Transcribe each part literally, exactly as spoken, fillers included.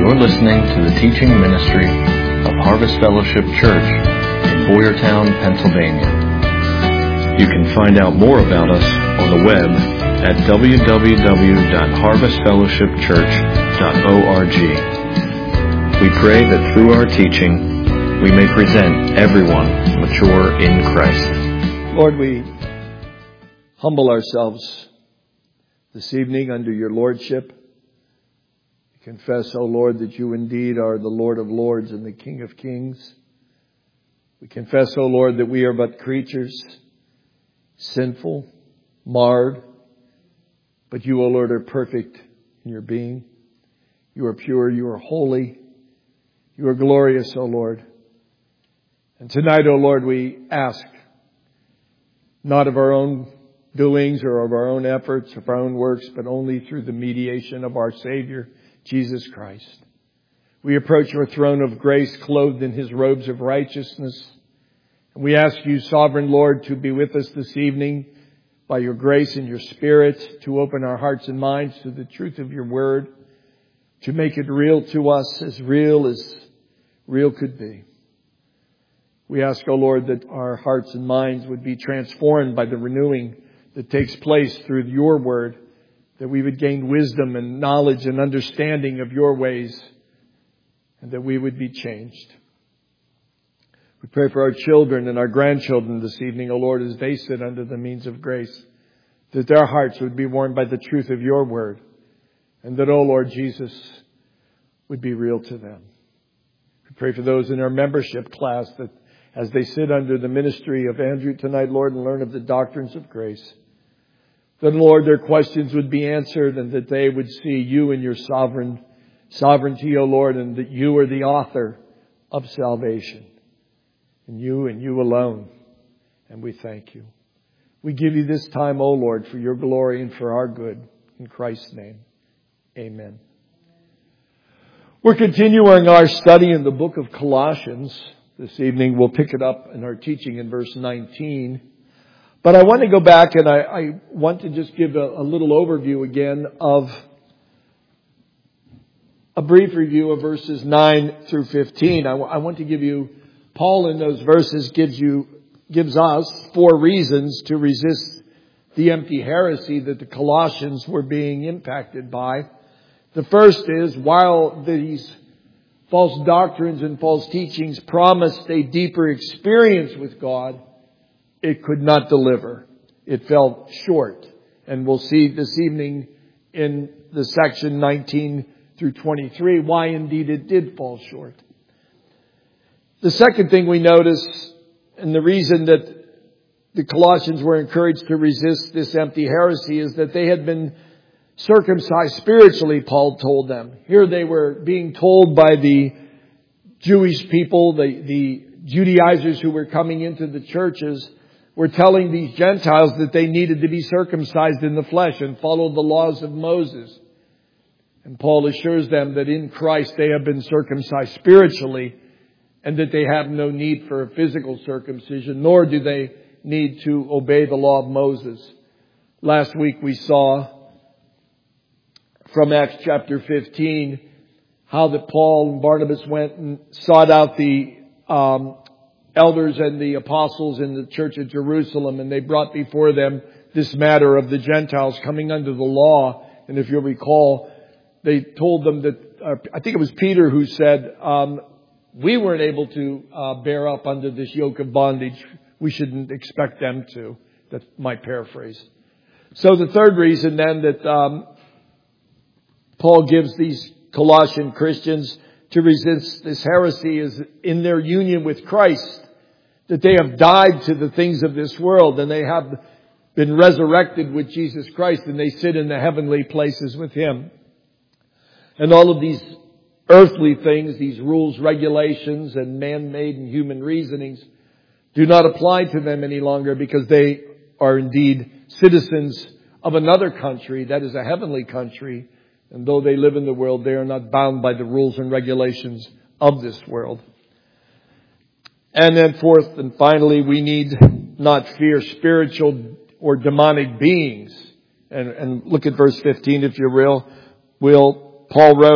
You're listening to the teaching ministry of Harvest Fellowship Church in Boyertown, Pennsylvania. You can find out more about us on the web at w w w dot harvest fellowship church dot org. We pray that through our teaching, we may present everyone mature in Christ. Lord, we humble ourselves this evening under your lordship. We confess, O Lord, that you indeed are the Lord of lords and the King of kings. We confess, O Lord, that we are but creatures, sinful, marred, but you, O Lord, are perfect in your being. You are pure, you are holy, you are glorious, O Lord. And tonight, O Lord, we ask, not of our own doings or of our own efforts, of our own works, but only through the mediation of our Savior, Jesus Christ. We approach your throne of grace clothed in his robes of righteousness. And we ask you, sovereign Lord, to be with us this evening by your grace and your Spirit, to open our hearts and minds to the truth of your word, to make it real to us, as real as real could be. We ask, O Lord, that our hearts and minds would be transformed by the renewing that takes place through your word, that we would gain wisdom and knowledge and understanding of your ways, and that we would be changed. We pray for our children and our grandchildren this evening, O Lord, as they sit under the means of grace, that their hearts would be warmed by the truth of your word, and that, O Lord Jesus, would be real to them. We pray for those in our membership class that as they sit under the ministry of Andrew tonight, Lord, and learn of the doctrines of grace, that, Lord, their questions would be answered and that they would see you in your sovereign sovereignty, O Lord, and that you are the author of salvation. And you and you alone. And we thank you. We give you this time, O Lord, for your glory and for our good. In Christ's name, amen. We're continuing our study in the book of Colossians. This evening we'll pick it up in our teaching in verse nineteen. But I want to go back and I, I want to just give a, a little overview again of a brief review of verses nine through fifteen. I, I want to give you, Paul in those verses gives you, gives us four reasons to resist the empty heresy that the Colossians were being impacted by. The first is, while these false doctrines and false teachings promised a deeper experience with God, it could not deliver. It fell short. And we'll see this evening in the section nineteen through twenty-three why indeed it did fall short. The second thing we notice, and the reason that the Colossians were encouraged to resist this empty heresy, is that they had been circumcised spiritually, Paul told them. Here they were being told by the Jewish people, the, the Judaizers who were coming into the churches, were telling these Gentiles that they needed to be circumcised in the flesh and follow the laws of Moses. And Paul assures them that in Christ they have been circumcised spiritually and that they have no need for a physical circumcision, nor do they need to obey the law of Moses. Last week we saw from Acts chapter fifteen how that Paul and Barnabas went and sought out the um, elders and the apostles in the church of Jerusalem, and they brought before them this matter of the Gentiles coming under the law. And if you'll recall, they told them that, uh, I think it was Peter who said, um, we weren't able to uh, bear up under this yoke of bondage. We shouldn't expect them to. That's my paraphrase. So the third reason then that um, Paul gives these Colossian Christians to resist this heresy is in their union with Christ, that they have died to the things of this world and they have been resurrected with Jesus Christ and they sit in the heavenly places with him. And all of these earthly things, these rules, regulations, and man-made and human reasonings do not apply to them any longer, because they are indeed citizens of another country, that is a heavenly country. And though they live in the world, they are not bound by the rules and regulations of this world. And then fourth and finally, we need not fear spiritual or demonic beings. And, and look at verse fifteen if you will. Will Paul wrote,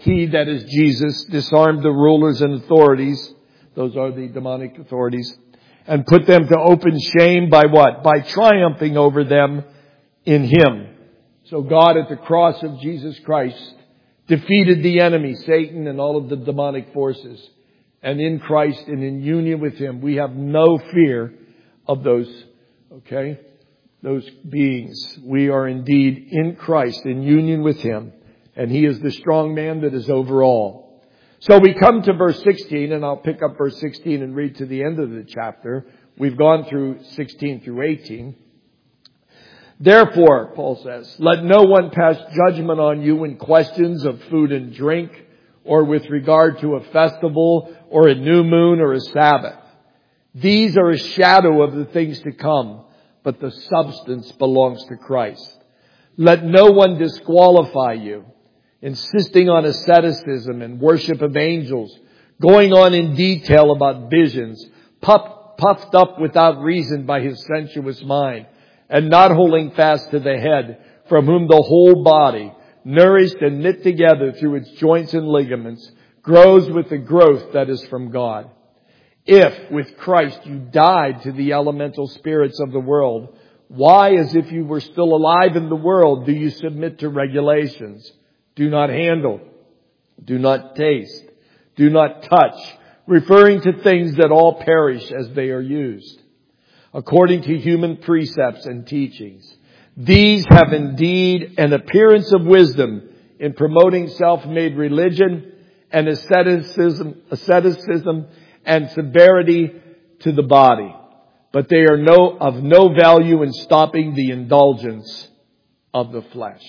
He, that is Jesus, disarmed the rulers and authorities, those are the demonic authorities, and put them to open shame by what? By triumphing over them in Him. So God at the cross of Jesus Christ defeated the enemy, Satan, and all of the demonic forces. And in Christ and in union with Him, we have no fear of those, okay, those beings. We are indeed in Christ, in union with Him. And He is the strong man that is over all. So we come to verse sixteen, and I'll pick up verse sixteen and read to the end of the chapter. We've gone through sixteen through eighteen. Therefore, Paul says, let no one pass judgment on you in questions of food and drink, or with regard to a festival, or a new moon, or a Sabbath. These are a shadow of the things to come, but the substance belongs to Christ. Let no one disqualify you, insisting on asceticism and worship of angels, going on in detail about visions, puff, puffed up without reason by his sensuous mind, and not holding fast to the head, from whom the whole body, nourished and knit together through its joints and ligaments, grows with the growth that is from God. If, with Christ, you died to the elemental spirits of the world, why, as if you were still alive in the world, do you submit to regulations? Do not handle, do not taste, do not touch, referring to things that all perish as they are used, according to human precepts and teachings. These have indeed an appearance of wisdom in promoting self-made religion and asceticism, asceticism and severity to the body, but they are no, of no value in stopping the indulgence of the flesh.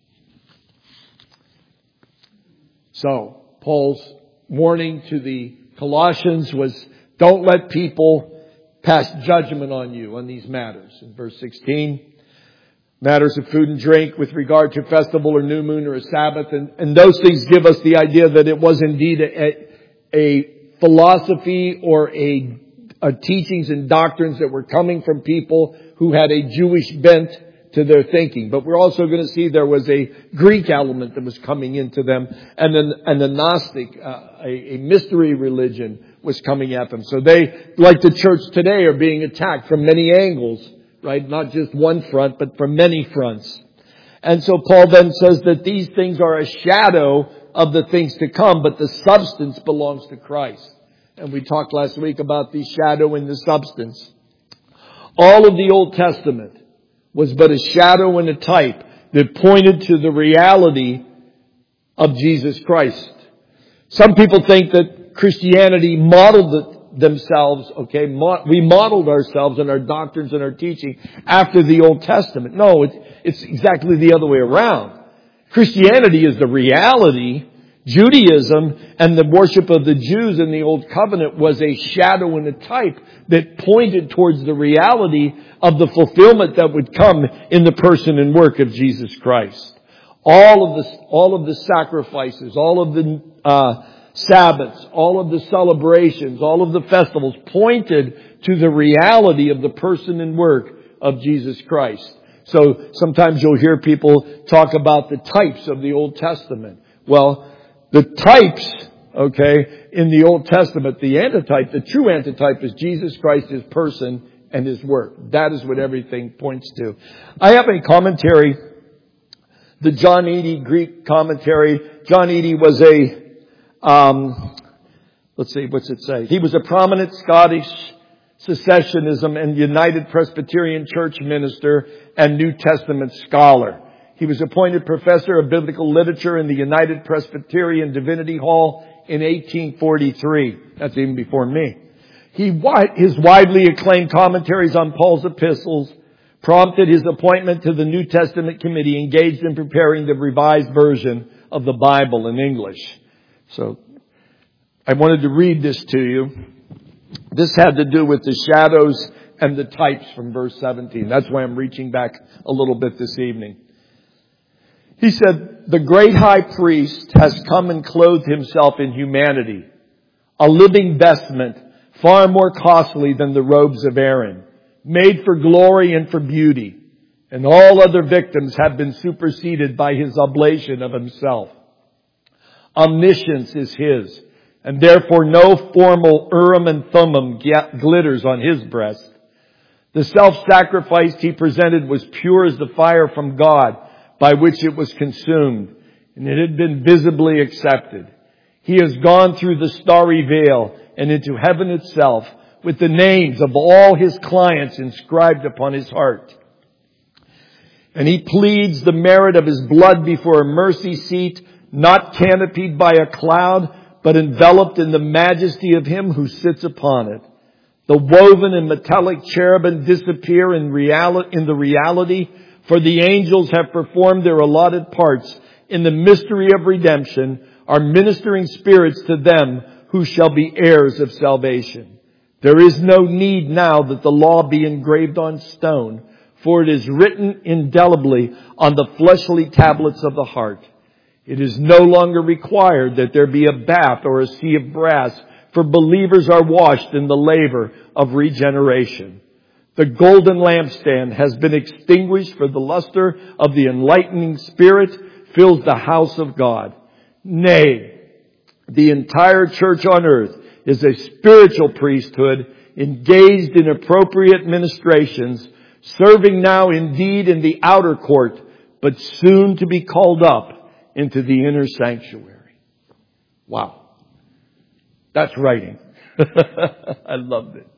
So, Paul's warning to the Colossians was, don't let people pass judgment on you on these matters. In verse sixteen, matters of food and drink with regard to festival or new moon or a Sabbath. And, and those things give us the idea that it was indeed a, a philosophy or a, a teachings and doctrines that were coming from people who had a Jewish bent to their thinking. But we're also going to see there was a Greek element that was coming into them, and then and the Gnostic, uh, a, a mystery religion was coming at them. So they, like the church today, are being attacked from many angles, right? Not just one front, but from many fronts. And so Paul then says that these things are a shadow of the things to come, but the substance belongs to Christ. And we talked last week about the shadow and the substance. All of the Old Testament was but a shadow and a type that pointed to the reality of Jesus Christ. Some people think that Christianity modeled the, themselves, okay, mo- we modeled ourselves and our doctrines and our teaching after the Old Testament. No, it's, it's exactly the other way around. Christianity is the reality. Judaism and the worship of the Jews in the Old Covenant was a shadow and a type that pointed towards the reality of the fulfillment that would come in the person and work of Jesus Christ. All of the, all of the sacrifices, all of the uh, Sabbaths, all of the celebrations, all of the festivals pointed to the reality of the person and work of Jesus Christ. So sometimes you'll hear people talk about the types of the Old Testament. Well, the types, okay, in the Old Testament, the antitype, the true antitype is Jesus Christ, His person and His work. That is what everything points to. I have a commentary, the John Eadie Greek commentary. John Eadie was a, um, let's see, what's it say? He was a prominent Scottish Secessionism and United Presbyterian Church minister and New Testament scholar. He was appointed professor of biblical literature in the United Presbyterian Divinity Hall in eighteen forty-three. That's even before me. He, his widely acclaimed commentaries on Paul's epistles prompted his appointment to the New Testament committee engaged in preparing the revised version of the Bible in English. So I wanted to read this to you. This had to do with the shadows and the types from verse seventeen. That's why I'm reaching back a little bit this evening. He said, the great high priest has come and clothed himself in humanity, a living vestment far more costly than the robes of Aaron, made for glory and for beauty, and all other victims have been superseded by his oblation of himself. Omniscience is His, and therefore no formal Urim and Thummim glitters on His breast. The self-sacrifice He presented was pure as the fire from God, by which it was consumed, and it had been visibly accepted. He has gone through the starry veil and into heaven itself, with the names of all His clients inscribed upon His heart. And He pleads the merit of His blood before a mercy seat, not canopied by a cloud, but enveloped in the majesty of Him who sits upon it. The woven and metallic cherubim disappear in reality, in the reality, for the angels have performed their allotted parts in the mystery of redemption, are ministering spirits to them who shall be heirs of salvation. There is no need now that the law be engraved on stone, for it is written indelibly on the fleshly tablets of the heart. It is no longer required that there be a bath or a sea of brass, for believers are washed in the laver of regeneration. The golden lampstand has been extinguished, for the luster of the enlightening Spirit fills the house of God. Nay, the entire church on earth is a spiritual priesthood engaged in appropriate ministrations, serving now indeed in the outer court, but soon to be called up into the inner sanctuary. Wow. That's writing. I loved it.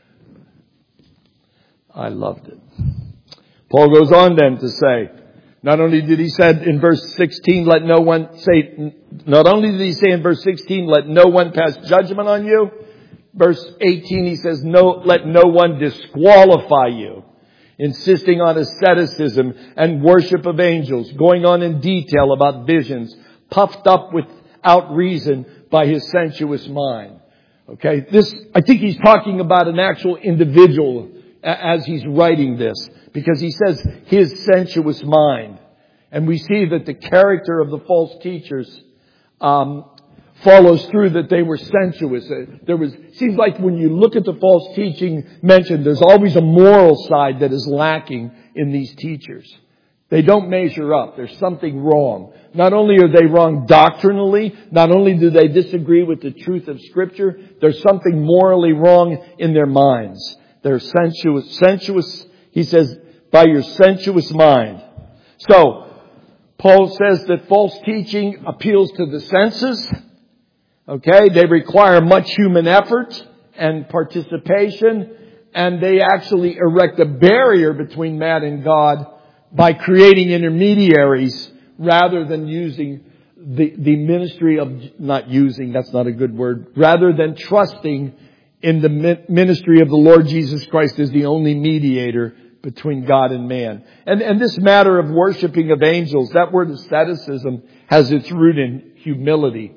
I loved it. Paul goes on then to say, not only did he say in verse sixteen, let no one say, not only did he say in verse sixteen, let no one pass judgment on you. Verse eighteen, he says, no, let no one disqualify you. Insisting on asceticism and worship of angels, going on in detail about visions, puffed up without reason by his sensuous mind. Okay, this, I think he's talking about an actual individual as he's writing this, because he says his sensuous mind. And we see that the character of the false teachers um, follows through, that they were sensuous. There was, seems like when you look at the false teaching mentioned, there's always a moral side that is lacking in these teachers. They don't measure up. There's something wrong. Not only are they wrong doctrinally, not only do they disagree with the truth of Scripture, there's something morally wrong in their minds. They're sensuous, sensuous, he says, by your sensuous mind. So, Paul says that false teaching appeals to the senses. Okay, they require much human effort and participation, and they actually erect a barrier between man and God by creating intermediaries rather than using the, the ministry of, not using, that's not a good word, rather than trusting in the ministry of the Lord Jesus Christ as the only mediator between God and man. And, and this matter of worshiping of angels, that word asceticism has its root in humility.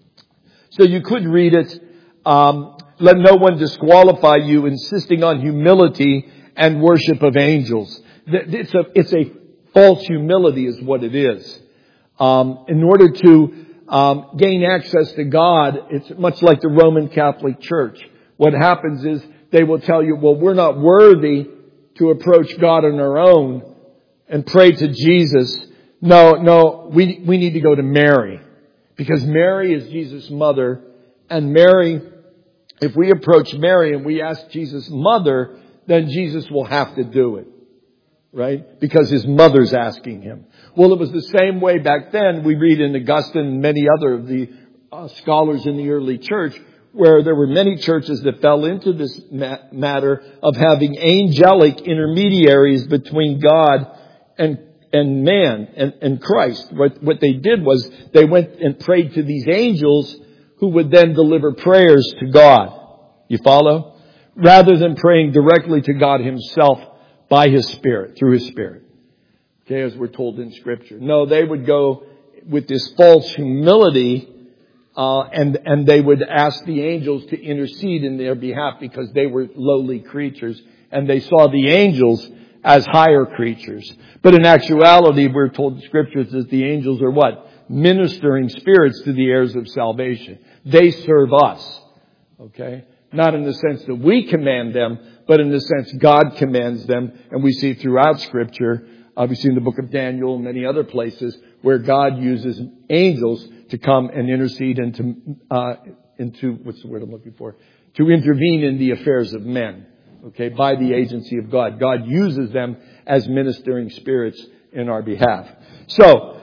So you could read it, um, let no one disqualify you, insisting on humility and worship of angels. It's a, it's a false humility is what it is. Um, in order to um, gain access to God, it's much like the Roman Catholic Church. What happens is they will tell you, well, we're not worthy to approach God on our own and pray to Jesus. No, no, we, we need to go to Mary. Because Mary is Jesus' mother, and Mary, if we approach Mary and we ask Jesus' mother, then Jesus will have to do it. Right? Because his mother's asking him. Well, it was the same way back then. We read in Augustine and many other of the uh, scholars in the early church, where there were many churches that fell into this ma- matter of having angelic intermediaries between God and and man and, and Christ. What, what they did was they went and prayed to these angels who would then deliver prayers to God. You follow? Rather than praying directly to God himself by his Spirit, through his Spirit. Okay, as we're told in Scripture. No, they would go with this false humility, uh, and, and they would ask the angels to intercede in their behalf because they were lowly creatures and they saw the angels as higher creatures. But in actuality, we're told in Scriptures that the angels are what? Ministering spirits to the heirs of salvation. They serve us. Okay? Not in the sense that we command them, but in the sense God commands them. And we see throughout Scripture, obviously in the book of Daniel and many other places, where God uses angels to come and intercede and to, uh, into, what's the word I'm looking for? To intervene in the affairs of men, okay, by the agency of God. God uses them as ministering spirits in our behalf. So,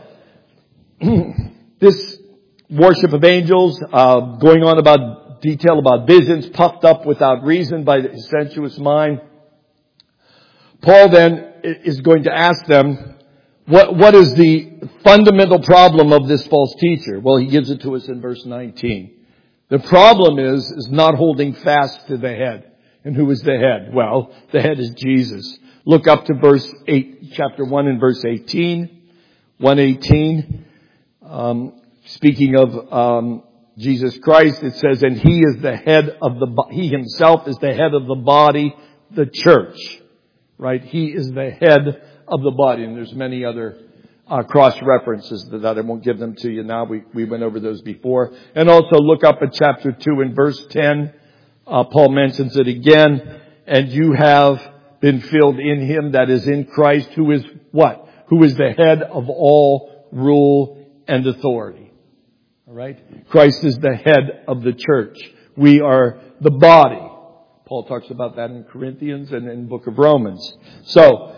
this worship of angels, uh, going on about detail about visions, puffed up without reason by the sensuous mind. Paul then is going to ask them, what, what is the fundamental problem of this false teacher? Well, he gives it to us in verse nineteen. The problem is, is not holding fast to the head. And who is the head? Well, the head is Jesus. Look up to verse eight, chapter one and verse eighteen. one eighteen. Um, speaking of, um, Jesus Christ, it says, and he is the head of the, he himself is the head of the body, the church. Right? He is the head of the body. And there's many other uh, cross-references to that. I won't give them to you now. We, we went over those before. And also look up at chapter two and verse ten. Uh, Paul mentions it again. And you have been filled in him, that is in Christ, who is what? Who is the head of all rule and authority. All right? Christ is the head of the church. We are the body. Paul talks about that in Corinthians and in the book of Romans. So,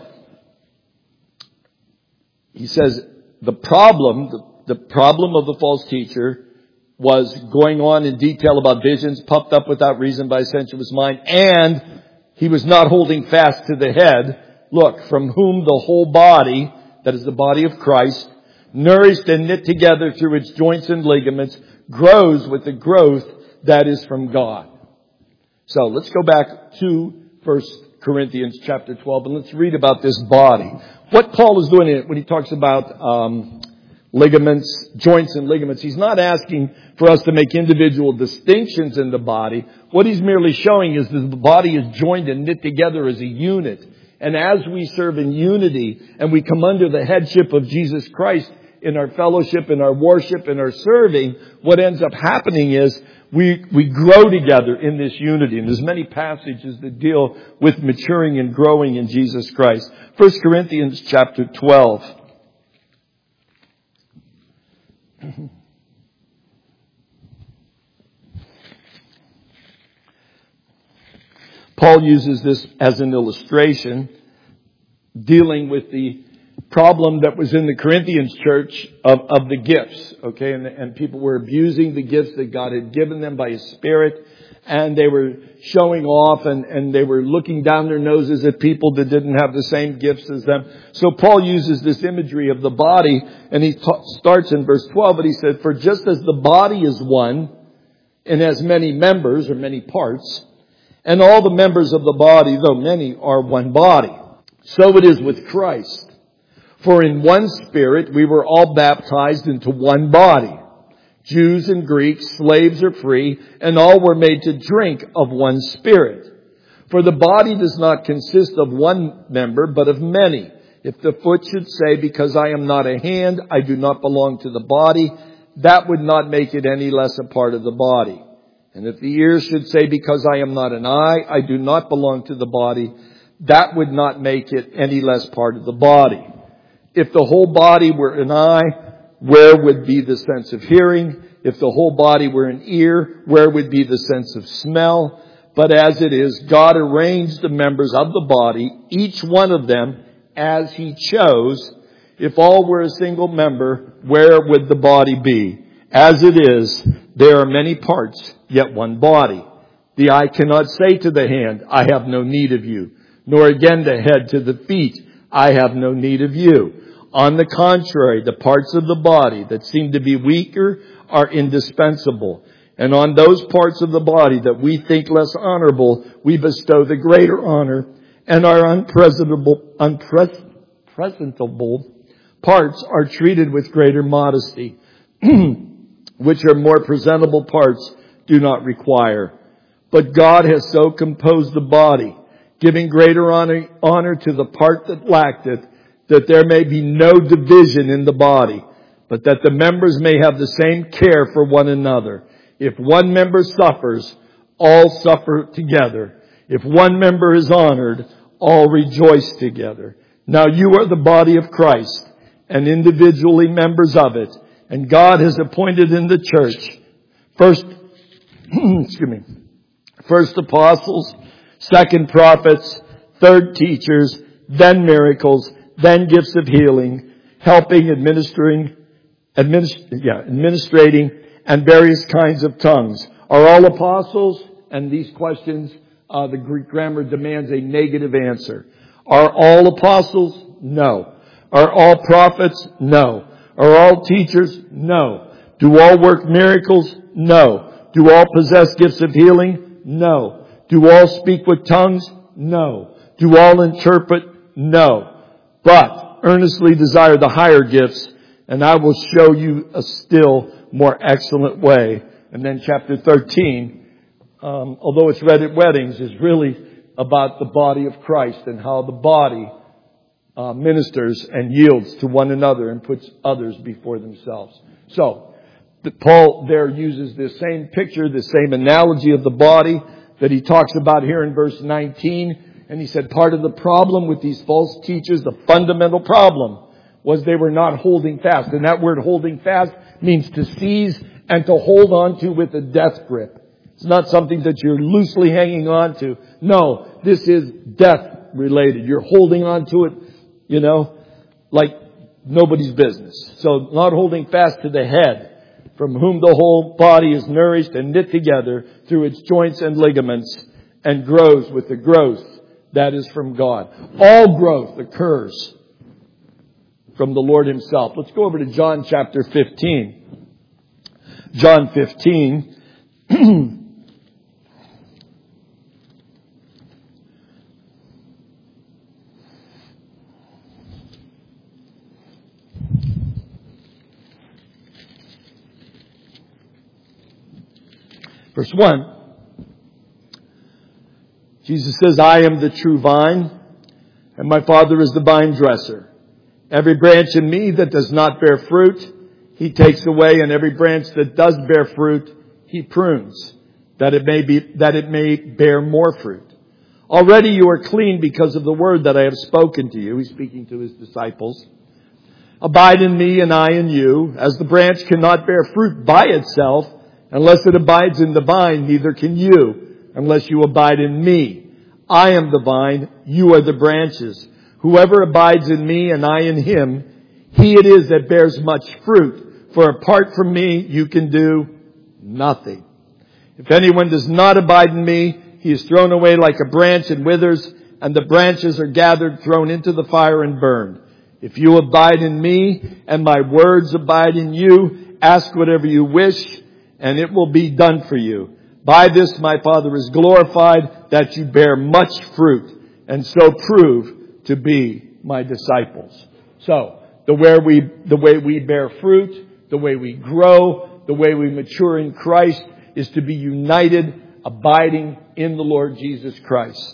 he says the problem, the, the problem of the false teacher was going on in detail about visions, puffed up without reason by a sensuous mind, and he was not holding fast to the head. Look, from whom the whole body, that is the body of Christ, nourished and knit together through its joints and ligaments, grows with the growth that is from God. So let's go back to First Corinthians chapter twelve and let's read about this body. What Paul is doing when he talks about um, ligaments, joints and ligaments, he's not asking for us to make individual distinctions in the body. What he's merely showing is that the body is joined and knit together as a unit. And as we serve in unity and we come under the headship of Jesus Christ in our fellowship, in our worship, in our serving, what ends up happening is we, we grow together in this unity. And there's many passages that deal with maturing and growing in Jesus Christ. First Corinthians chapter twelve. Paul uses this as an illustration, dealing with the problem that was in the Corinthians church of, of the gifts, okay? And, and people were abusing the gifts that God had given them by His Spirit, and they were showing off, and, and they were looking down their noses at people that didn't have the same gifts as them. So Paul uses this imagery of the body, and he ta- starts in verse twelve, but he said, for just as the body is one, and has many members, or many parts, and all the members of the body, though many, are one body, so it is with Christ. For in one Spirit we were all baptized into one body, Jews and Greeks, slaves or free, and all were made to drink of one Spirit. For the body does not consist of one member, but of many. If the foot should say, because I am not a hand, I do not belong to the body, that would not make it any less a part of the body. And if the ear should say, because I am not an eye, I do not belong to the body, that would not make it any less part of the body. If the whole body were an eye, where would be the sense of hearing? If the whole body were an ear, where would be the sense of smell? But as it is, God arranged the members of the body, each one of them, as He chose. If all were a single member, where would the body be? As it is, there are many parts, yet one body. The eye cannot say to the hand, I have no need of you, nor again the head to the feet, I have no need of you. On the contrary, the parts of the body that seem to be weaker are indispensable. And on those parts of the body that we think less honorable, we bestow the greater honor, and our unpresentable, unpresentable parts are treated with greater modesty, which are more presentable parts do not require. But God has so composed the body, giving greater honor, honor to the part that lacked it, that there may be no division in the body, but that the members may have the same care for one another. If one member suffers, all suffer together. If one member is honored, all rejoice together. Now you are the body of Christ, and individually members of it. And God has appointed in the church first, excuse me, first apostles, second prophets, third teachers, then miracles, then gifts of healing, helping, administering, administ- yeah, administrating, and various kinds of tongues. Are all apostles? And these questions, uh, the Greek grammar demands a negative answer. Are all apostles? No. Are all prophets? No. Are all teachers? No. Do all work miracles? No. Do all possess gifts of healing? No. Do all speak with tongues? No. Do all interpret? No. But earnestly desire the higher gifts, and I will show you a still more excellent way. And then chapter thirteen, um, although it's read at weddings, is really about the body of Christ and how the body uh, ministers and yields to one another and puts others before themselves. So, the, Paul there uses this same picture, the same analogy of the body that he talks about here in verse nineteen. And he said part of the problem with these false teachers, the fundamental problem, was they were not holding fast. And that word holding fast means to seize and to hold on to with a death grip. It's not something that you're loosely hanging on to. No, this is death related. You're holding on to it, you know, like nobody's business. So not holding fast to the head, from whom the whole body is nourished and knit together through its joints and ligaments, and grows with the growth that is from God. All growth occurs from the Lord Himself. Let's go over to John chapter fifteen. John fifteen. Verse one. Jesus says, I am the true vine, and my Father is the vine dresser. Every branch in me that does not bear fruit, He takes away, and every branch that does bear fruit, He prunes, that it may be, that it may bear more fruit. Already you are clean because of the word that I have spoken to you. He's speaking to His disciples. Abide in me and I in you. As the branch cannot bear fruit by itself, unless it abides in the vine, neither can you, unless you abide in me. I am the vine, you are the branches. Whoever abides in me and I in him, he it is that bears much fruit. For apart from me, you can do nothing. If anyone does not abide in me, he is thrown away like a branch and withers, and the branches are gathered, thrown into the fire and burned. If you abide in me and my words abide in you, ask whatever you wish, and it will be done for you. By this my Father is glorified, that you bear much fruit, and so prove to be my disciples. So, the way we, the way we bear fruit, the way we grow, the way we mature in Christ is to be united, abiding in the Lord Jesus Christ.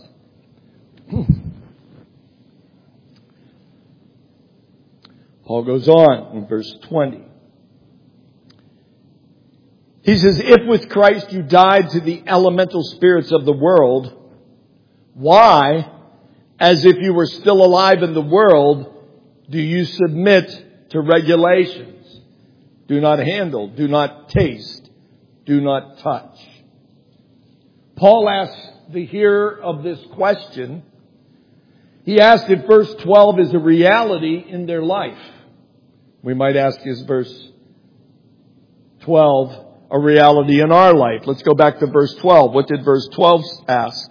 Paul goes on in verse twenty. He says, if with Christ you died to the elemental spirits of the world, why, as if you were still alive in the world, do you submit to regulations? Do not handle, do not taste, do not touch. Paul asks the hearer of this question, he asked if verse twelve is a reality in their life. We might ask, is verse twelve a reality in our life? Let's go back to verse twelve. What did verse twelve ask?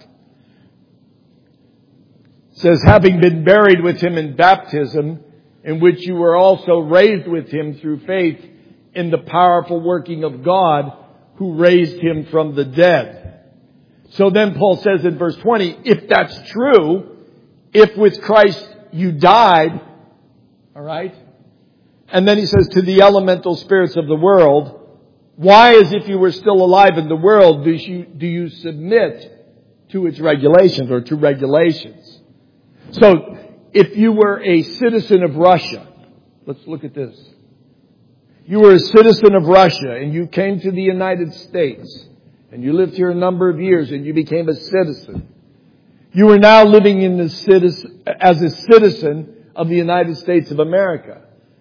It says, having been buried with Him in baptism, in which you were also raised with Him through faith in the powerful working of God who raised Him from the dead. So then Paul says in verse twenty, if that's true, if with Christ you died, all right, and then he says to the elemental spirits of the world, why, as if you were still alive in the world, do you, do you submit to its regulations or to regulations? So, if you were a citizen of Russia, let's look at this. You were a citizen of Russia and you came to the United States and you lived here a number of years and you became a citizen. You are now living in the citizen, as a citizen of the United States of America.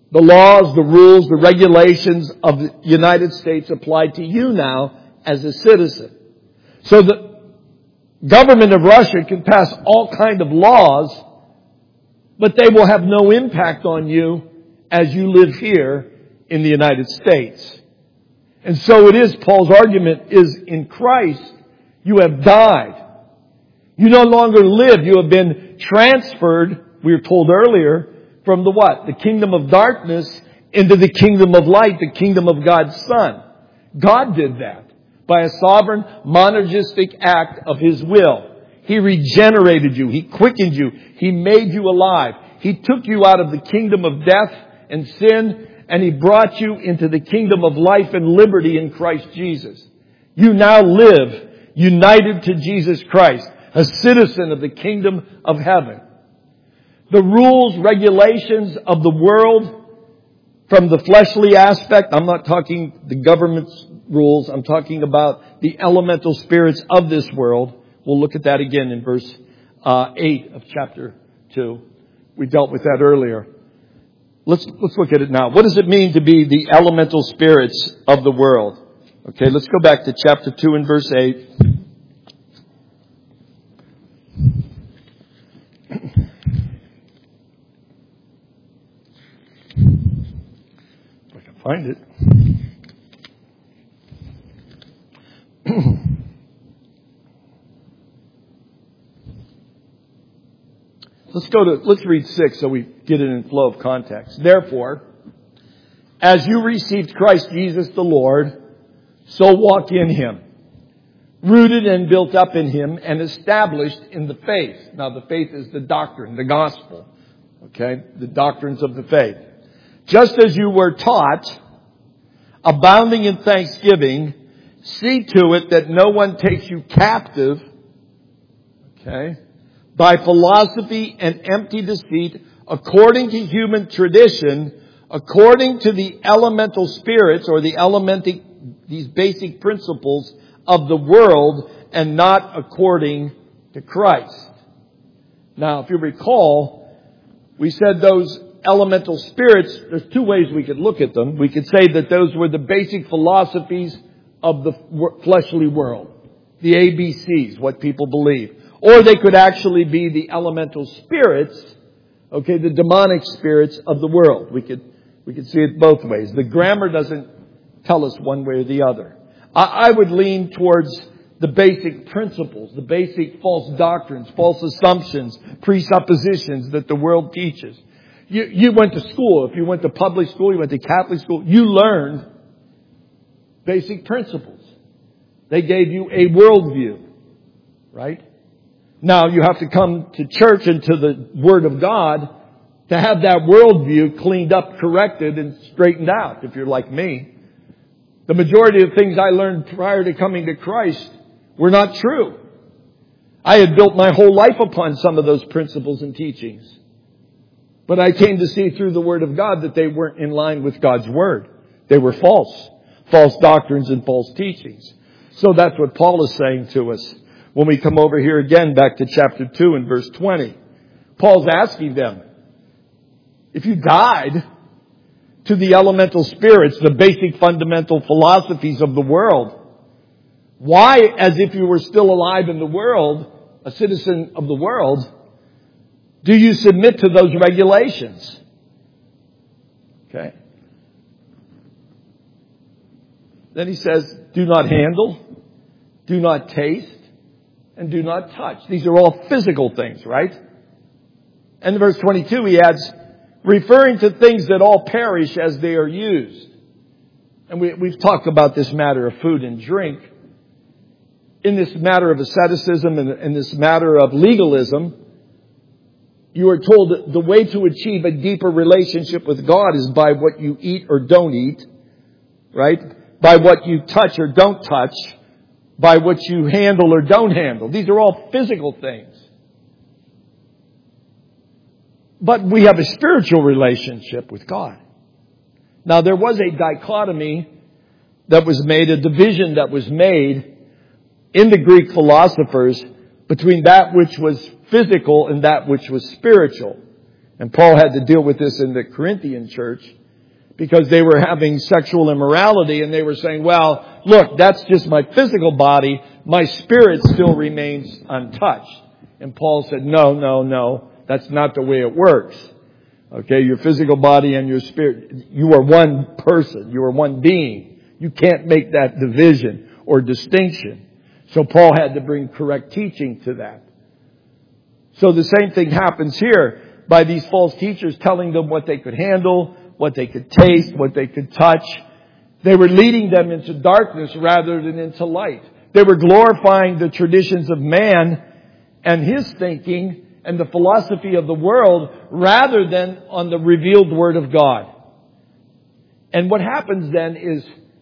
The laws, the rules, the regulations of the United States apply to you now as a citizen. So the government of Russia can pass all kind of laws, but they will have no impact on you as you live here in the United States. And so it is, Paul's argument is, in Christ, you have died. You no longer live. You have been transferred, we were told earlier, from the what? The kingdom of darkness into the kingdom of light, the kingdom of God's Son. God did that by a sovereign monergistic act of His will. He regenerated you. He quickened you. He made you alive. He took you out of the kingdom of death and sin, and He brought you into the kingdom of life and liberty in Christ Jesus. You now live united to Jesus Christ, a citizen of the kingdom of heaven. The rules, regulations of the world from the fleshly aspect, I'm not talking the government's rules, I'm talking about the elemental spirits of this world. We'll look at that again in verse uh, eight of chapter two. We dealt with that earlier. Let's, let's look at it now. What does it mean to be the elemental spirits of the world? Okay, let's go back to chapter two and verse eight. If I can find it. Let's go to, let's read six so we get it in flow of context. Therefore, as you received Christ Jesus the Lord, so walk in Him, rooted and built up in Him and established in the faith. Now the faith is the doctrine, the gospel. Okay? The doctrines of the faith. Just as you were taught, abounding in thanksgiving, see to it that no one takes you captive. Okay? By philosophy and empty deceit, according to human tradition, according to the elemental spirits or the elemental, these basic principles of the world, and not according to Christ. Now, if you recall, we said those elemental spirits, there's two ways we could look at them. We could say that those were the basic philosophies of the fleshly world, the A B Cs, what people believe. Or they could actually be the elemental spirits, okay, the demonic spirits of the world. We could, we could see it both ways. The grammar doesn't tell us one way or the other. I, I would lean towards the basic principles, the basic false doctrines, false assumptions, presuppositions that the world teaches. You, you went to school. If you went to public school, you went to Catholic school, you learned basic principles. They gave you a worldview, right? Now, you have to come to church and to the Word of God to have that worldview cleaned up, corrected, and straightened out, if you're like me. The majority of things I learned prior to coming to Christ were not true. I had built my whole life upon some of those principles and teachings. But I came to see through the Word of God that they weren't in line with God's Word. They were false. False doctrines and false teachings. So that's what Paul is saying to us. When we come over here again, back to chapter two and verse twenty, Paul's asking them, if you died to the elemental spirits, the basic fundamental philosophies of the world, why, as if you were still alive in the world, a citizen of the world, do you submit to those regulations? Okay. Then he says, do not handle, do not taste, and do not touch. These are all physical things, right? And in verse twenty-two he adds, referring to things that all perish as they are used. And we, we've talked about this matter of food and drink. In this matter of asceticism and in this matter of legalism, you are told that the way to achieve a deeper relationship with God is by what you eat or don't eat, right? By what you touch or don't touch, by what you handle or don't handle. These are all physical things. But we have a spiritual relationship with God. Now, there was a dichotomy that was made, a division that was made in the Greek philosophers between that which was physical and that which was spiritual. And Paul had to deal with this in the Corinthian church because they were having sexual immorality, and they were saying, well, look, that's just my physical body. My spirit still remains untouched. And Paul said, no, no, no, that's not the way it works. Okay, your physical body and your spirit, you are one person. You are one being. You can't make that division or distinction. So Paul had to bring correct teaching to that. So the same thing happens here by these false teachers telling them what they could handle, what they could taste, what they could touch. They were leading them into darkness rather than into light. They were glorifying the traditions of man and his thinking and the philosophy of the world rather than on the revealed Word of God. And what happens then is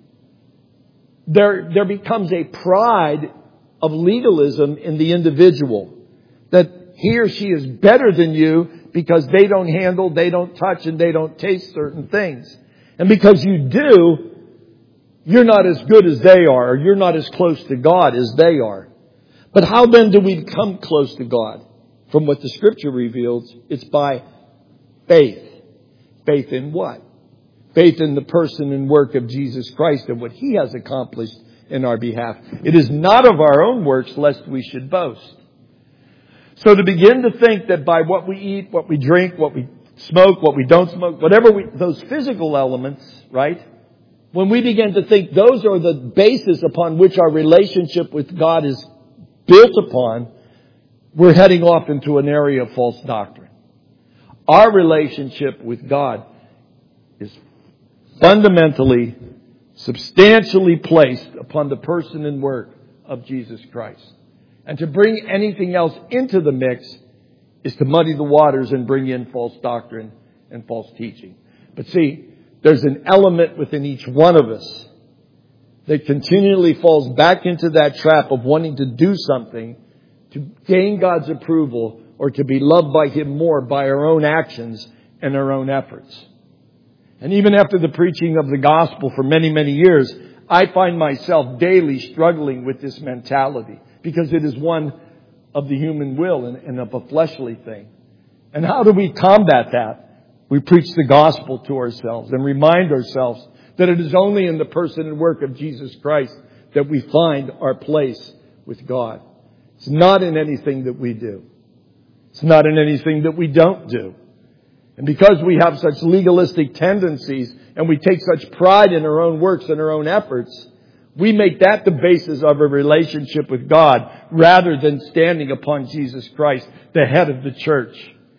there, there becomes a pride of legalism in the individual. That he or she is better than you because they don't handle, they don't touch, and they don't taste certain things. And because you do, you're not as good as they are, or you're not as close to God as they are. But how then do we come close to God? From what the Scripture reveals, it's by faith. Faith in what? Faith in the person and work of Jesus Christ and what He has accomplished in our behalf. It is not of our own works, lest we should boast. So to begin to think that by what we eat, what we drink, what we smoke, what we don't smoke, whatever we, those physical elements, right? When we begin to think those are the basis upon which our relationship with God is built upon, we're heading off into an area of false doctrine. Our relationship with God is fundamentally, substantially placed upon the person and work of Jesus Christ. And to bring anything else into the mix is to muddy the waters and bring in false doctrine and false teaching. But see, there's an element within each one of us that continually falls back into that trap of wanting to do something to gain God's approval or to be loved by Him more by our own actions and our own efforts. And even after the preaching of the gospel for many, many years, I find myself daily struggling with this mentality because it is one of the human will and, and of a fleshly thing. And how do we combat that? We preach the gospel to ourselves and remind ourselves that it is only in the person and work of Jesus Christ that we find our place with God. It's not in anything that we do. It's not in anything that we don't do. And because we have such legalistic tendencies and we take such pride in our own works and our own efforts, we make that the basis of a relationship with God rather than standing upon Jesus Christ, the head of the church.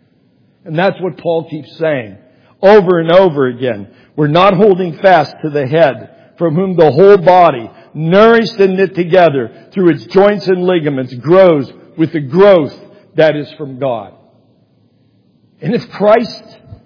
And that's what Paul keeps saying over and over again. We're not holding fast to the head, from whom the whole body, nourished and knit together through its joints and ligaments, grows with the growth that is from God. And if Christ,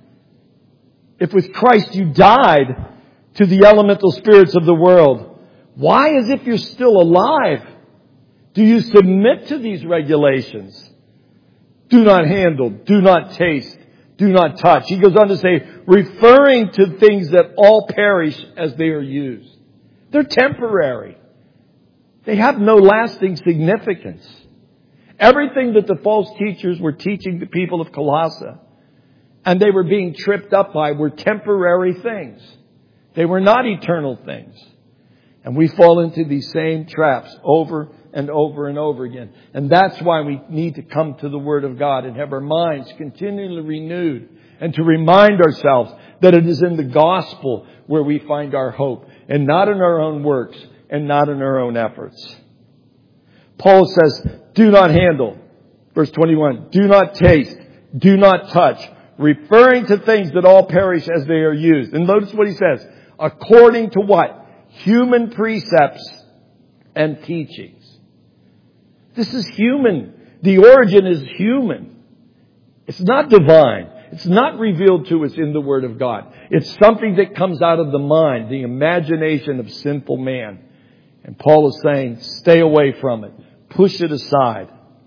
if with Christ you died to the elemental spirits of the world, why, as if you're still alive, do you submit to these regulations? Do not handle, do not taste, do not touch. He goes on to say, referring to things that all perish as they are used. They're temporary. They have no lasting significance. Everything that the false teachers were teaching the people of Colossae and they were being tripped up by were temporary things. They were not eternal things. And we fall into these same traps over and over and over again. And that's why we need to come to the Word of God and have our minds continually renewed and to remind ourselves that it is in the gospel where we find our hope and not in our own works and not in our own efforts. Paul says, do not handle. Verse twenty-one, do not taste, do not touch, referring to things that all perish as they are used. And notice what he says, according to what? Human precepts and teachings. This is human. The origin is human. It's not divine. It's not revealed to us in the Word of God. It's something that comes out of the mind, the imagination of sinful man. And Paul is saying, stay away from it. Push it aside.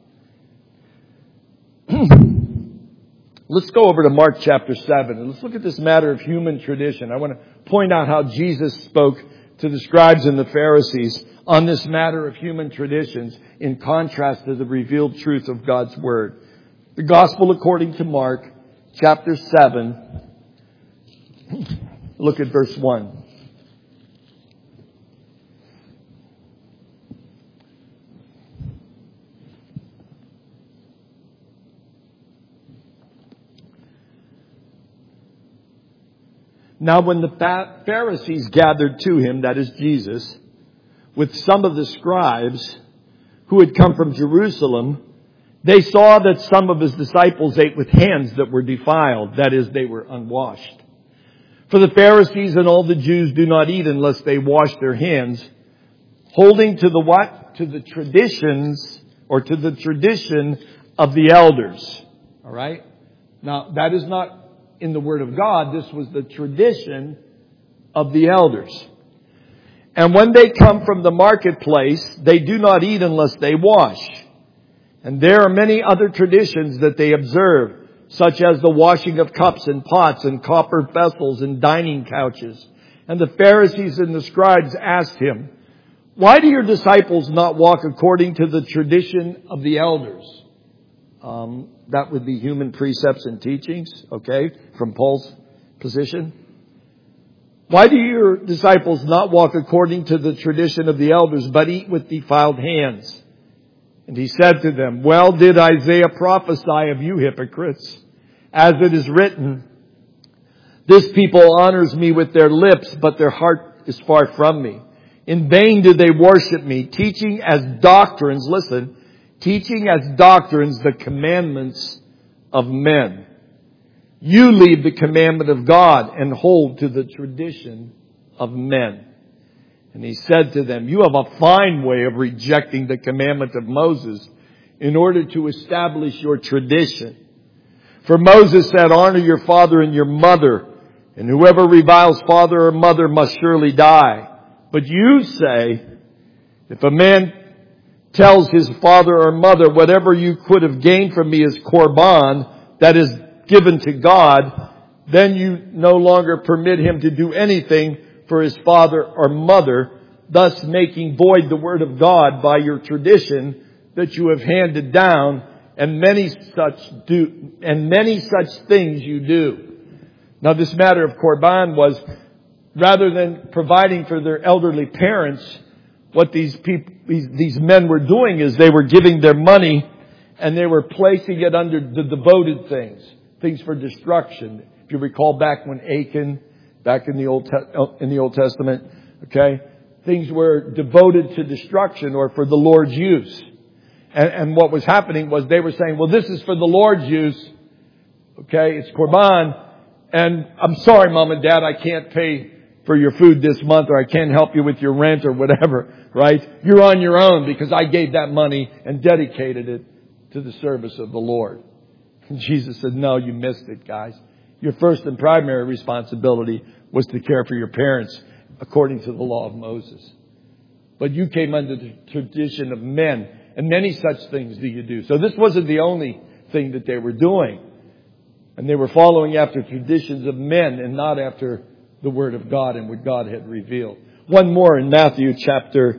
Let's go over to Mark chapter seven and let's look at this matter of human tradition. I want to point out how Jesus spoke to the scribes and the Pharisees on this matter of human traditions in contrast to the revealed truth of God's Word. The Gospel according to Mark chapter seven. look at verse one. Now when the Pharisees gathered to him, that is Jesus, with some of the scribes who had come from Jerusalem, they saw that some of his disciples ate with hands that were defiled, that is, they were unwashed. For the Pharisees and all the Jews do not eat unless they wash their hands, holding to the what? To the traditions, or to the tradition of the elders. All right? Now, that is not in the Word of God. This was the tradition of the elders. And when they come from the marketplace, they do not eat unless they wash. And there are many other traditions that they observe, such as the washing of cups and pots and copper vessels and dining couches. And the Pharisees and the scribes asked him, "Why do your disciples not walk according to the tradition of the elders?" Um, that would be human precepts and teachings, okay, from Paul's position. "Why do your disciples not walk according to the tradition of the elders, but eat with defiled hands?" And he said to them, "Well did Isaiah prophesy of you hypocrites, as it is written, 'This people honors me with their lips, but their heart is far from me. In vain do they worship me, teaching as doctrines,'" listen, "teaching as doctrines the commandments of men. You leave the commandment of God and hold to the tradition of men." And he said to them, "You have a fine way of rejecting the commandment of Moses in order to establish your tradition. For Moses said, 'Honor your father and your mother, and whoever reviles father or mother must surely die.' But you say, if a man tells his father or mother, 'Whatever you could have gained from me is korban,' that is given to God, then you no longer permit him to do anything for his father or mother, thus making void the word of God by your tradition that you have handed down, and many such do, and many such things you do." Now this matter of korban was, rather than providing for their elderly parents, what these people, these, these men were doing is they were giving their money and they were placing it under the devoted things, things for destruction. If you recall back when Achan, back in the Old in the Old Testament, okay, things were devoted to destruction or for the Lord's use. And, and what was happening was they were saying, "Well, this is for the Lord's use, okay, it's korban, and I'm sorry, Mom and Dad, I can't pay for your food this month, or I can't help you with your rent or whatever, right? You're on your own because I gave that money and dedicated it to the service of the Lord." And Jesus said, "No, you missed it, guys. Your first and primary responsibility was to care for your parents according to the law of Moses. But you came under the tradition of men, and many such things do you do." So this wasn't the only thing that they were doing. And they were following after traditions of men and not after the Word of God and what God had revealed. One more in Matthew chapter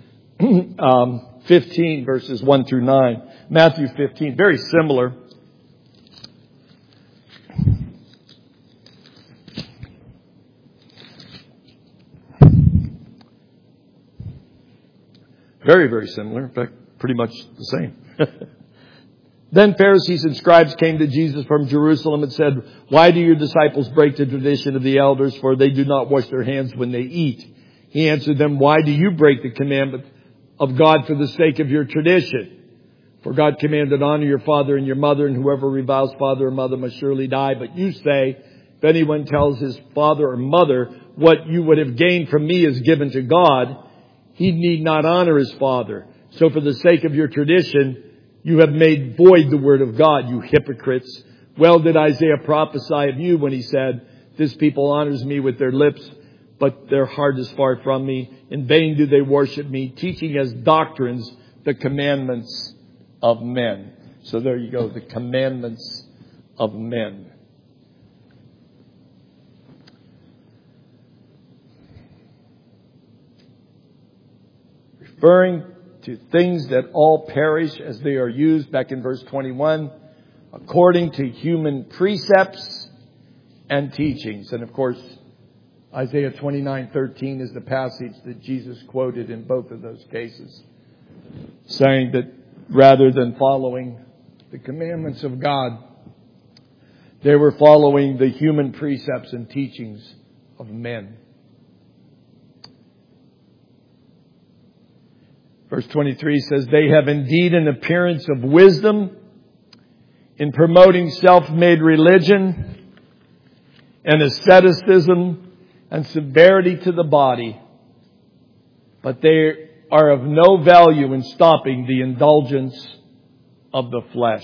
um, fifteen, verses one through nine. Matthew fifteen, very similar. Very, very similar. In fact, pretty much the same. Then Pharisees and scribes came to Jesus from Jerusalem and said, "Why do your disciples break the tradition of the elders? For they do not wash their hands when they eat." He answered them, "Why do you break the commandment of God for the sake of your tradition? For God commanded, 'Honor your father and your mother, and whoever reviles father or mother must surely die.' But you say, if anyone tells his father or mother, 'What you would have gained from me is given to God,' he need not honor his father. So for the sake of your tradition, you have made void the word of God, you hypocrites. Well did Isaiah prophesy of you when he said, 'This people honors me with their lips, but their heart is far from me. In vain do they worship me, teaching as doctrines the commandments of men.'" So there you go, the commandments of men. Referring to things that all perish as they are used, back in verse twenty-one, according to human precepts and teachings. And of course, Isaiah twenty-nine thirteen is the passage that Jesus quoted in both of those cases, saying that rather than following the commandments of God, they were following the human precepts and teachings of men. Verse twenty-three says, they have indeed an appearance of wisdom in promoting self-made religion and asceticism and severity to the body, but they are of no value in stopping the indulgence of the flesh.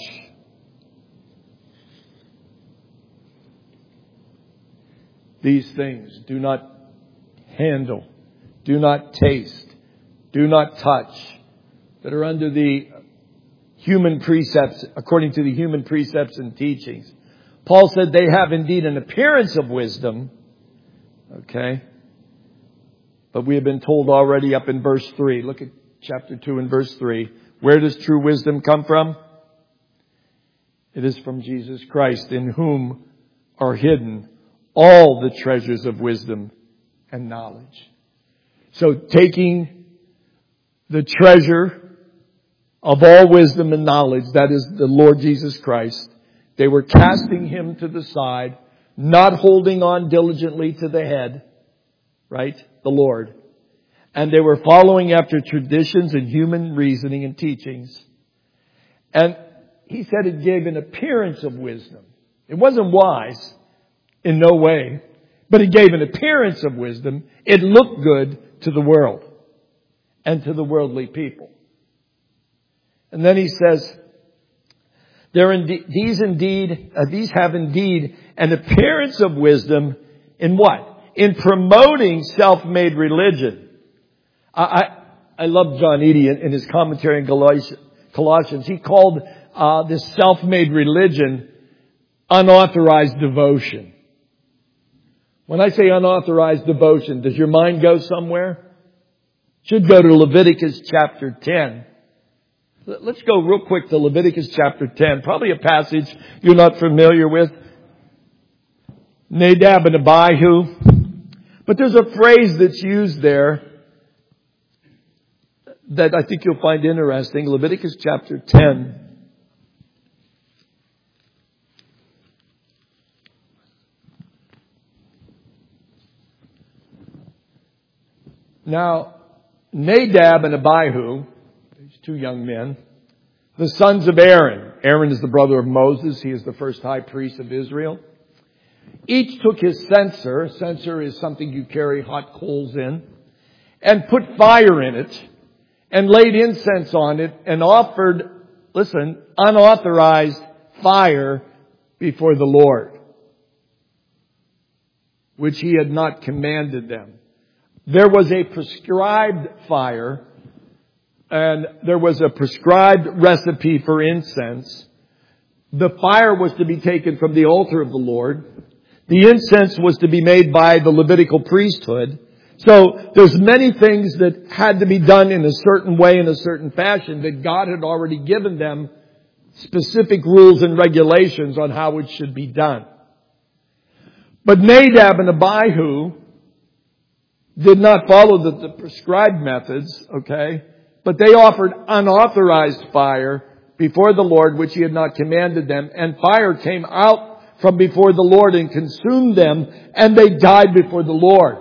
These things do not handle, do not taste, do not touch, that are under the human precepts, according to the human precepts and teachings. Paul said they have indeed an appearance of wisdom, okay? But we have been told already up in verse three. Look at chapter two and verse three. Where does true wisdom come from? It is from Jesus Christ, in whom are hidden all the treasures of wisdom and knowledge. So taking the treasure of all wisdom and knowledge, that is the Lord Jesus Christ, they were casting Him to the side, not holding on diligently to the head, right? The Lord. And they were following after traditions and human reasoning and teachings. And he said it gave an appearance of wisdom. It wasn't wise in no way, but it gave an appearance of wisdom. It looked good to the world and to the worldly people. And then he says, "There indeed, these indeed, uh, these have indeed an appearance of wisdom in what? In promoting self-made religion." I, I, I love John Eadie in, in his commentary in Galatians. Colossians. He called uh, this self-made religion unauthorized devotion. When I say unauthorized devotion, does your mind go somewhere? Should go to Leviticus chapter ten. Let's go real quick to Leviticus chapter ten. Probably a passage you're not familiar with. Nadab and Abihu. But there's a phrase that's used there that I think you'll find interesting. Leviticus chapter ten. Now, Nadab and Abihu, these two young men, the sons of Aaron. Aaron is the brother of Moses. He is the first high priest of Israel. Each took his censer. A censer is something you carry hot coals in. And put fire in it. And laid incense on it. And offered, listen, unauthorized fire before the Lord, which He had not commanded them. There was a prescribed fire, and there was a prescribed recipe for incense. The fire was to be taken from the altar of the Lord. The incense was to be made by the Levitical priesthood. So there's many things that had to be done in a certain way, in a certain fashion, that God had already given them specific rules and regulations on how it should be done. But Nadab and Abihu did not follow the, the prescribed methods, okay? But they offered unauthorized fire before the Lord, which He had not commanded them. And fire came out from before the Lord and consumed them, and they died before the Lord.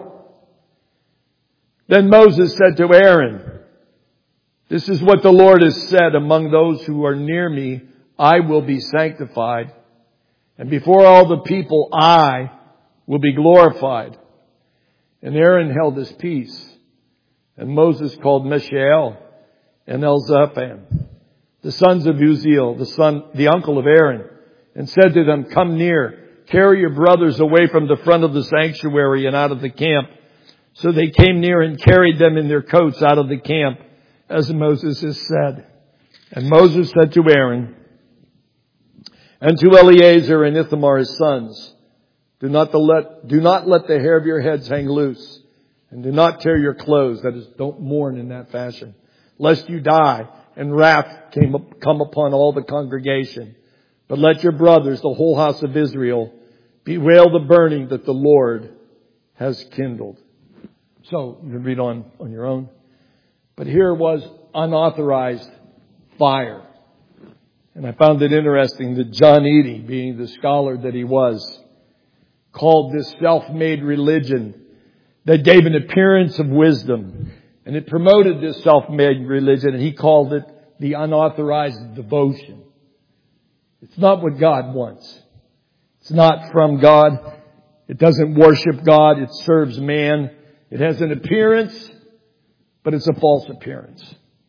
Then Moses said to Aaron, "This is what the Lord has said, among those who are near me, I will be sanctified. And before all the people, I will be glorified." And Aaron held his peace. And Moses called Mishael and Elzaphan, the sons of Uzziel, the son, the uncle of Aaron, and said to them, "Come near, carry your brothers away from the front of the sanctuary and out of the camp." So they came near and carried them in their coats out of the camp, as Moses has said. And Moses said to Aaron and to Eleazar and Ithamar his sons, Do not, the let, do not let the hair of your heads hang loose, and do not tear your clothes. That is, don't mourn in that fashion, lest you die, and wrath came up, come upon all the congregation. But let your brothers, the whole house of Israel, bewail the burning that the Lord has kindled. So you can read on on your own. But here was unauthorized fire. And I found it interesting that John Eadie, being the scholar that he was, called this self-made religion that gave an appearance of wisdom. And it promoted this self-made religion, and he called it the unauthorized devotion. It's not what God wants. It's not from God. It doesn't worship God. It serves man. It has an appearance, but it's a false appearance.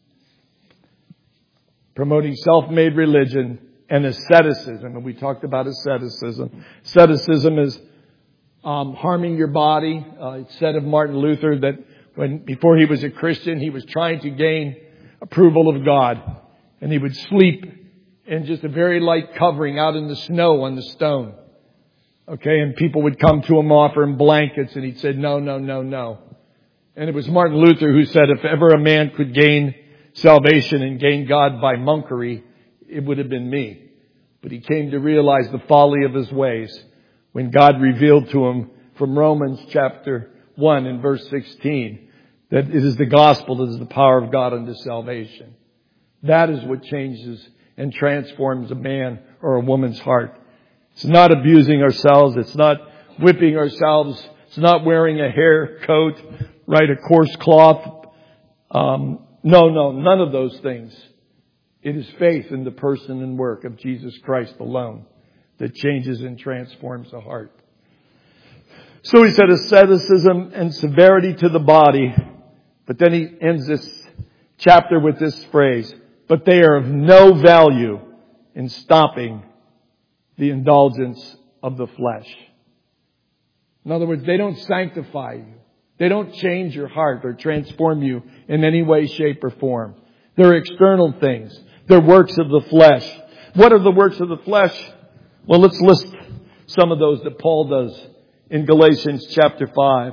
Promoting self-made religion and asceticism. And we talked about asceticism. Asceticism is um, harming your body. Uh, it's said of Martin Luther that when before he was a Christian, he was trying to gain approval of God. And he would sleep in just a very light covering out in the snow on the stone. Okay, and people would come to him, offer him blankets, and he'd say, no, no, no, no. And it was Martin Luther who said if ever a man could gain salvation and gain God by monkery, it would have been me. But he came to realize the folly of his ways when God revealed to him from Romans chapter one and verse sixteen that it is the gospel that is the power of God unto salvation. That is what changes and transforms a man or a woman's heart. It's not abusing ourselves. It's not whipping ourselves. It's not wearing a hair coat, right, a coarse cloth. Um, no, no, none of those things. It is faith in the person and work of Jesus Christ alone that changes and transforms the heart. So he said asceticism and severity to the body. But then he ends this chapter with this phrase, but they are of no value in stopping the indulgence of the flesh. In other words, they don't sanctify you. They don't change your heart or transform you in any way, shape, or form. They're external things. They're works of the flesh. What are the works of the flesh? Well, let's list some of those that Paul does in Galatians chapter five.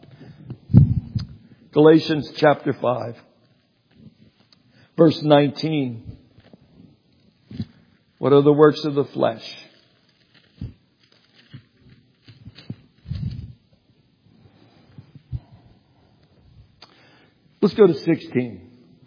Galatians chapter five, verse nineteen. What are the works of the flesh? Let's go to sixteen.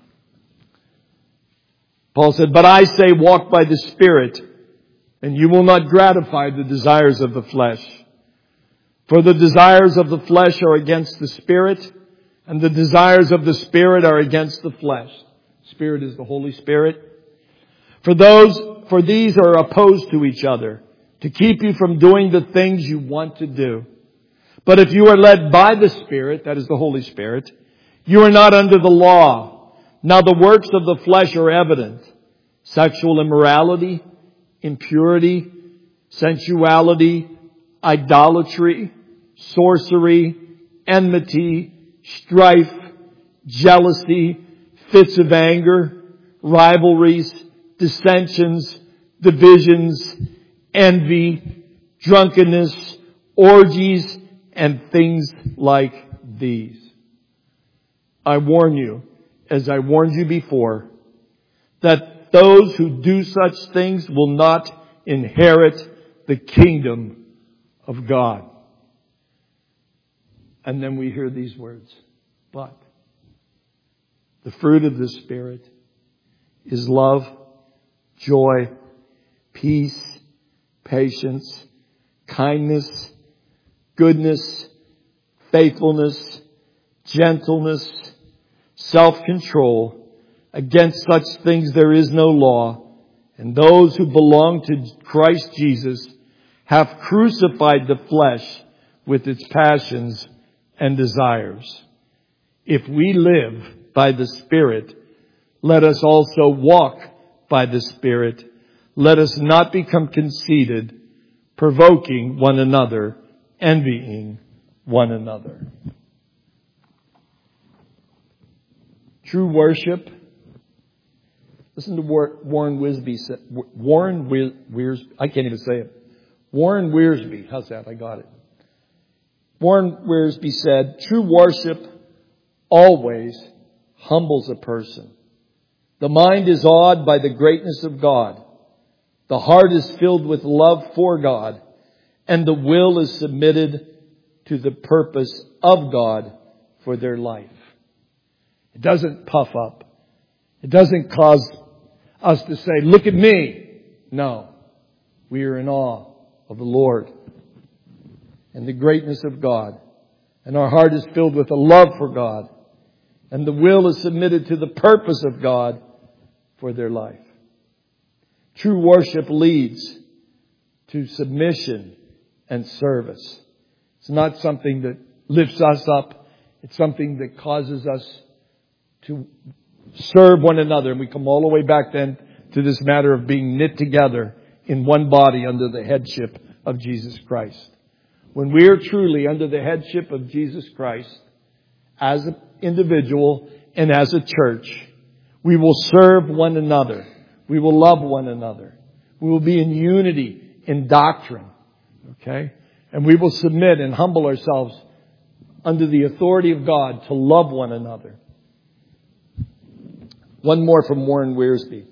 Paul said, but I say walk by the Spirit, and you will not gratify the desires of the flesh. For the desires of the flesh are against the Spirit, and the desires of the Spirit are against the flesh. Spirit is the Holy Spirit. For those, for these are opposed to each other, to keep you from doing the things you want to do. But if you are led by the Spirit, that is the Holy Spirit, you are not under the law. Now the works of the flesh are evident. Sexual immorality, impurity, sensuality, idolatry, sorcery, enmity, strife, jealousy, fits of anger, rivalries, dissensions, divisions, envy, drunkenness, orgies, and things like these. I warn you, as I warned you before, that those who do such things will not inherit the kingdom of God. And then we hear these words, but the fruit of the Spirit is love, joy, peace, patience, kindness, goodness, faithfulness, gentleness, self-control. Against such things there is no law. And those who belong to Christ Jesus have crucified the flesh with its passions and desires. If we live by the Spirit, let us also walk by the Spirit. Let us not become conceited, provoking one another, envying one another. True worship. Listen to Warren Wisby. Warren Wiersbe. I can't even say it. Warren Wiersbe. How's that? I got it. Warren Wiersbe said, true worship always humbles a person. The mind is awed by the greatness of God. The heart is filled with love for God. And the will is submitted to the purpose of God for their life. It doesn't puff up. It doesn't cause us to say, look at me. No. We are in awe of the Lord and the greatness of God. And our heart is filled with a love for God. And the will is submitted to the purpose of God for their life. True worship leads to submission and service. It's not something that lifts us up. It's something that causes us to serve one another. And we come all the way back then to this matter of being knit together in one body under the headship of Jesus Christ. When we are truly under the headship of Jesus Christ, as an individual and as a church, we will serve one another. We will love one another. We will be in unity in doctrine. Okay? And we will submit and humble ourselves under the authority of God to love one another. One more from Warren Wiersbe.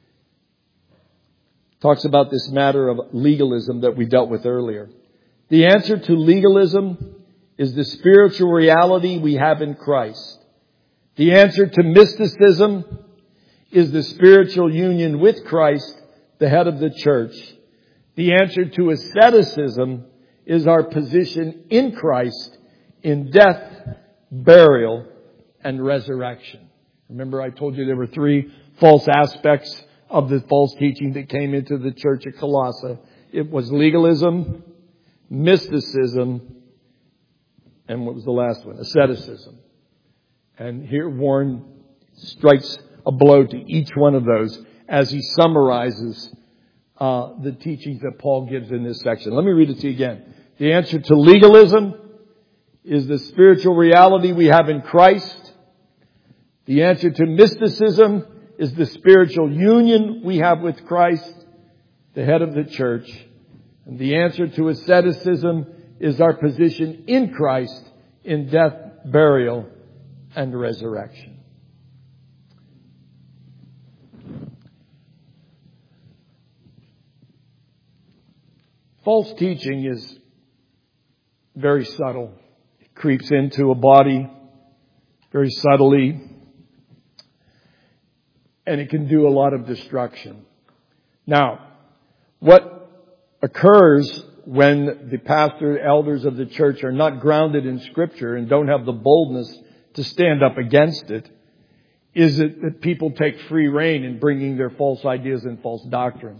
Talks about this matter of legalism that we dealt with earlier. The answer to legalism is the spiritual reality we have in Christ. The answer to mysticism is the spiritual union with Christ, the head of the church. The answer to asceticism is our position in Christ in death, burial, and resurrection. Remember, I told you there were three false aspects of the false teaching that came into the church at Colossae. It was legalism, mysticism, and what was the last one? Asceticism. And here Warren strikes a blow to each one of those as he summarizes uh, the teachings that Paul gives in this section. Let me read it to you again. The answer to legalism is the spiritual reality we have in Christ. The answer to mysticism is the spiritual union we have with Christ, the head of the church. And the answer to asceticism is our position in Christ in death, burial, and resurrection. False teaching is very subtle. It creeps into a body very subtly, and it can do a lot of destruction. Now, what occurs when the pastor, elders of the church are not grounded in Scripture and don't have the boldness to stand up against it, is it that people take free rein in bringing their false ideas and false doctrines.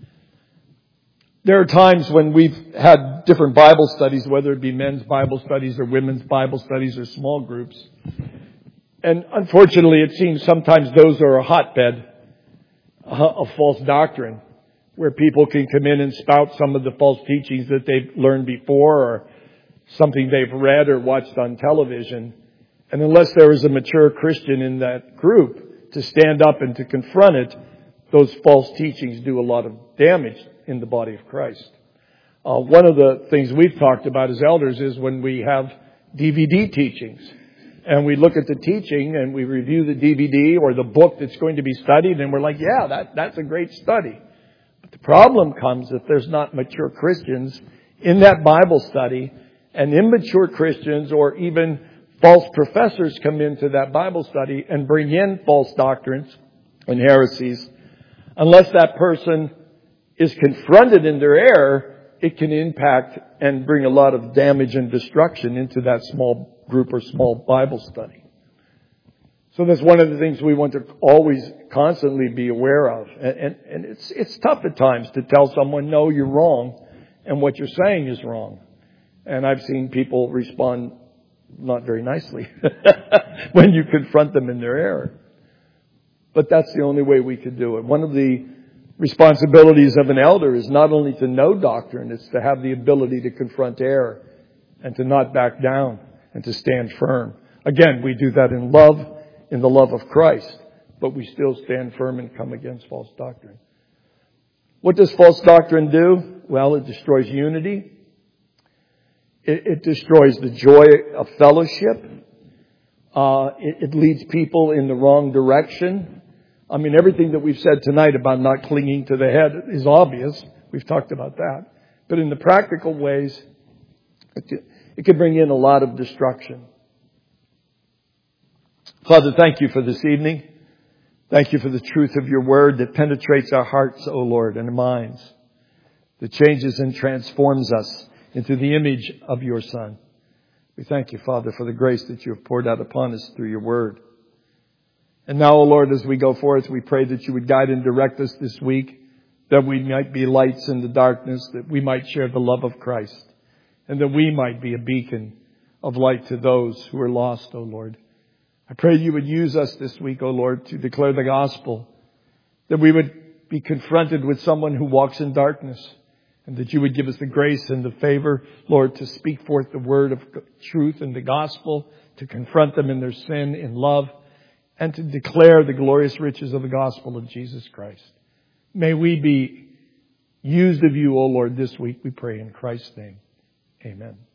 There are times when we've had different Bible studies, whether it be men's Bible studies or women's Bible studies or small groups. And unfortunately, it seems sometimes those are a hotbed of false doctrine, where people can come in and spout some of the false teachings that they've learned before or something they've read or watched on television. And unless there is a mature Christian in that group to stand up and to confront it, those false teachings do a lot of damage in the body of Christ. Uh, one of the things we've talked about as elders is when we have D V D teachings. And we look at the teaching and we review the D V D or the book that's going to be studied, and we're like, yeah, that, that's a great study. But the problem comes if there's not mature Christians in that Bible study, and immature Christians or even false professors come into that Bible study and bring in false doctrines and heresies. Unless that person is confronted in their error, it can impact and bring a lot of damage and destruction into that small group or small Bible study. So that's one of the things we want to always constantly be aware of. And, and, and it's, it's tough at times to tell someone, no, you're wrong, and what you're saying is wrong. And I've seen people respond not very nicely when you confront them in their error. But that's the only way we could do it. One of the responsibilities of an elder is not only to know doctrine, it's to have the ability to confront error and to not back down and to stand firm. Again, we do that in love, in the love of Christ, but we still stand firm and come against false doctrine. What does false doctrine do? Well, it destroys unity. It, it destroys the joy of fellowship. Uh, it, it leads people in the wrong direction. I mean, everything that we've said tonight about not clinging to the head is obvious. We've talked about that. But in the practical ways, it, it could bring in a lot of destruction. Father, thank you for this evening. Thank you for the truth of your word that penetrates our hearts, O Lord, and our minds, that changes and transforms us into the image of your Son. We thank you, Father, for the grace that you have poured out upon us through your word. And now, O Lord, as we go forth, we pray that you would guide and direct us this week, that we might be lights in the darkness, that we might share the love of Christ, and that we might be a beacon of light to those who are lost, O Lord. I pray you would use us this week, O Lord, to declare the gospel, that we would be confronted with someone who walks in darkness, and that you would give us the grace and the favor, Lord, to speak forth the word of truth and the gospel, to confront them in their sin in love, and to declare the glorious riches of the gospel of Jesus Christ. May we be used of you, O Lord, this week, we pray in Christ's name. Amen.